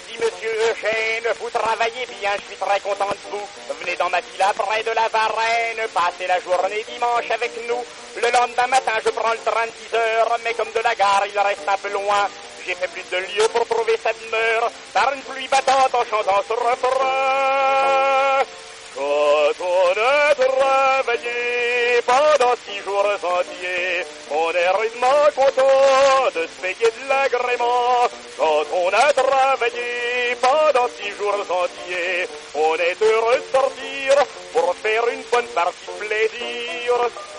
dit monsieur Eugène, vous travaillez bien, je suis très content de vous. Venez dans ma villa près de la Varenne, passez la journée dimanche avec nous. Le lendemain matin, je prends le train de 10 heures, mais comme de la gare, il reste un peu loin. J'ai fait plus de lieues pour trouver sa demeure, par une pluie battante en chantant ce refrain. Quand on a travaillé pendant 6 jours entiers, on est rudement content de se payer de l'agrément. Quand on a travaillé pendant 6 jours entiers, on est heureux de sortir pour faire une bonne partie de plaisir.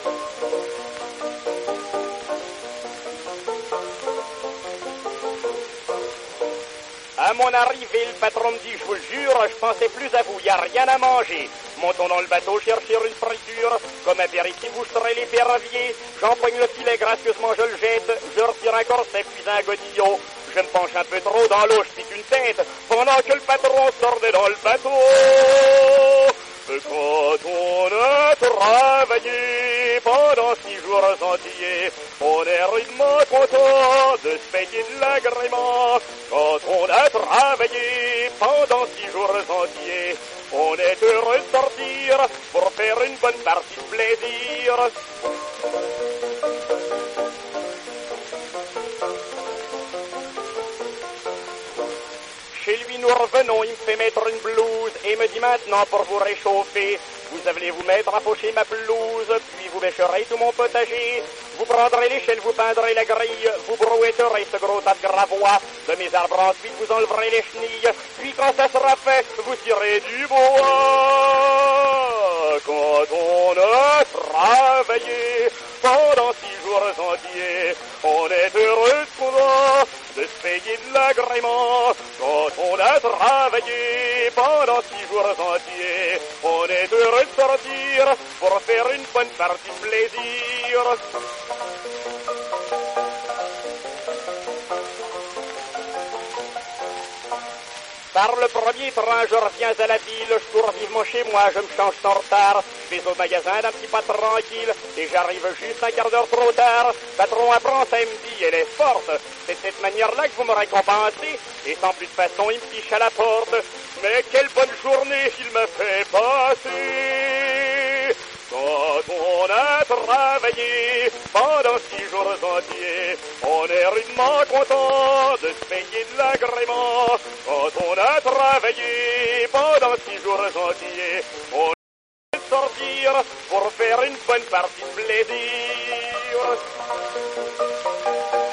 À mon arrivée, le patron me dit, je vous le jure, je pensais plus à vous, y a rien à manger. Montons dans le bateau, chercher une friture. Comme apéritif, vous serez les ferraviers. J'empoigne le filet, gracieusement je le jette. Je retire un corset, puis un godillot. Je me penche un peu trop dans l'eau, je pique une tête, pendant que le patron sortait dans le bateau. Quand on a travaillé pendant 6 jours entiers, on est rudement content de se payer de l'agrément. Quand on a travaillé pendant 6 jours entiers, on est heureux de sortir pour faire une bonne partie de plaisir. Chez lui, nous revenons, il me fait mettre une blouse et me dit maintenant pour vous réchauffer, vous allez vous mettre à faucher ma pelouse, puis vous bêcherez tout mon potager, vous prendrez l'échelle, vous peindrez la grille, vous brouetterez ce gros tas de gravois, de mes arbres ensuite vous enleverez les chenilles, puis quand ça sera fait, vous tirez du bois. Quand on a travaillé pendant 6 jours entiers, on est heureux de se payer de l'agrément. Quand on a travaillé pendant 6 jours entiers, on est heureux de sortir pour faire une bonne partie de plaisir. Par le premier train, je reviens à la ville, je cours vivement chez moi, je me change sans retard, je vais au magasin d'un petit pas tranquille, et j'arrive juste un quart d'heure trop tard. Patron apprend ça, il me dit, elle est forte, c'est de cette manière-là que vous me récompensez, et sans plus de façon, il me fiche à la porte. Mais quelle bonne journée qu'il me fait passer! Quand on a travaillé pendant 6 jours entiers, on est rudement content de se payer de l'agrément. Quand on a travaillé pendant 6 jours entiers, on est sortir pour faire une bonne partie de plaisir.